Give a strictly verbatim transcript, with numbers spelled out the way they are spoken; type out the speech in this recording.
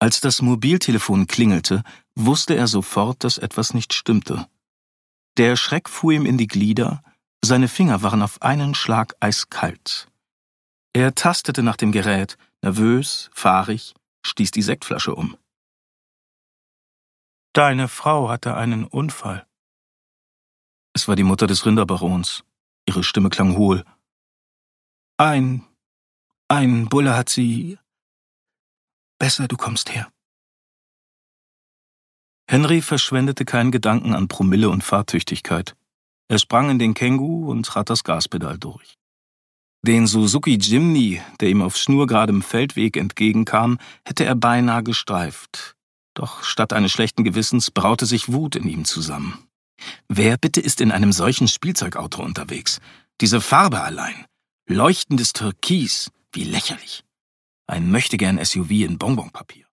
Als das Mobiltelefon klingelte, wusste er sofort, dass etwas nicht stimmte. Der Schreck fuhr ihm in die Glieder, seine Finger waren auf einen Schlag eiskalt. Er tastete nach dem Gerät, nervös, fahrig, stieß die Sektflasche um. »Deine Frau hatte einen Unfall.« Es war die Mutter des Rinderbarons. Ihre Stimme klang hohl. »Ein... ein Bulle hat sie... Besser, du kommst her.« Henry verschwendete keinen Gedanken an Promille und Fahrtüchtigkeit. Er sprang in den Känguru und trat das Gaspedal durch. Den Suzuki Jimny, der ihm auf schnurgeradem Feldweg entgegenkam, hätte er beinahe gestreift. Doch statt eines schlechten Gewissens braute sich Wut in ihm zusammen. Wer bitte ist in einem solchen Spielzeugauto unterwegs? Diese Farbe allein. Leuchtendes Türkis, wie lächerlich. Ein Möchtegern-S U V in Bonbonpapier.